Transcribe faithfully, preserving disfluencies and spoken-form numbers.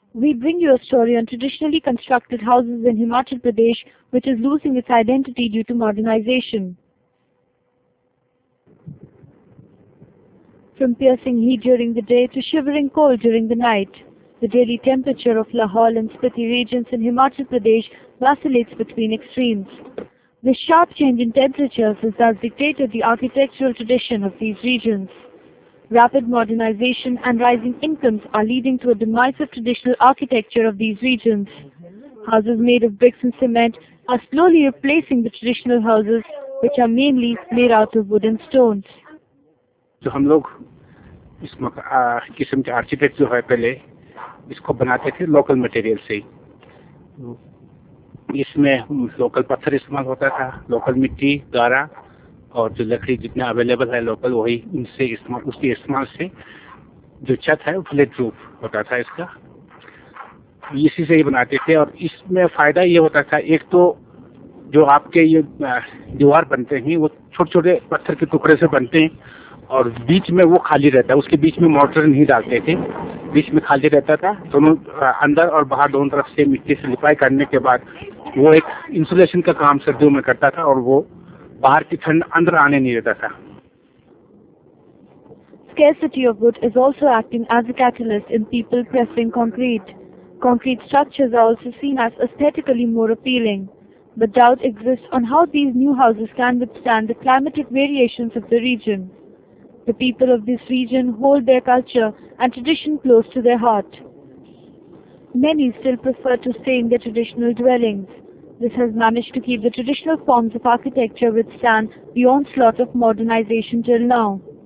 We bring you a story on traditionally constructed houses in Himachal Pradesh, which is losing its identity due to modernization. From piercing heat during the day to shivering cold during the night, the daily temperature of Lahaul and Spiti regions in Himachal Pradesh vacillates between extremes. This sharp change in temperatures has thus dictated the architectural tradition of these regions. Rapid modernization and rising incomes are leading to a demise of traditional architecture of these regions. Houses made of bricks and cement are slowly replacing the traditional houses, which are mainly made out of wood and stones. जो हम लोग इस किस्म के architect जो है पहले इसको बनाते थे लोकल मटेरियल से ही। इसमें लोकल पत्थर इस्तेमाल होता था, लोकल मिट्टी, गारा और जो लकड़ी जितना अवेलेबल है लोकल वही इनसे इस्तेमाल उसके इस्तेमाल से जो छत है वो फ्लैट रूफ होता था इसका, इसी से ही बनाते थे। और इसमें फायदा ये होता था, एक तो जो आपके ये दीवार बनते हैं वो छोटे छोटे पत्थर के टुकड़े से बनते हैं और बीच में वो खाली रहता है, उसके बीच में मोर्टर नहीं डालते थे, बीच में खाली रहता था। दोनों अंदर और बाहर दोनों तरफ से मिट्टी से लिपाई करने के बाद वो एक इंसुलेशन का काम सर्दियों में करता था और वो बाहर की ठंड अंदर आने नहीं देता था। Scarcity of wood is also acting as a catalyst in people preferring concrete. Concrete structures are also seen as aesthetically more appealing, but doubt exists on how these new houses can withstand the climatic variations of the region. The people of this region hold their culture and tradition close to their heart. Many still prefer to stay in their traditional dwellings. This has managed to keep the traditional forms of architecture withstand the onslaught of modernization till now.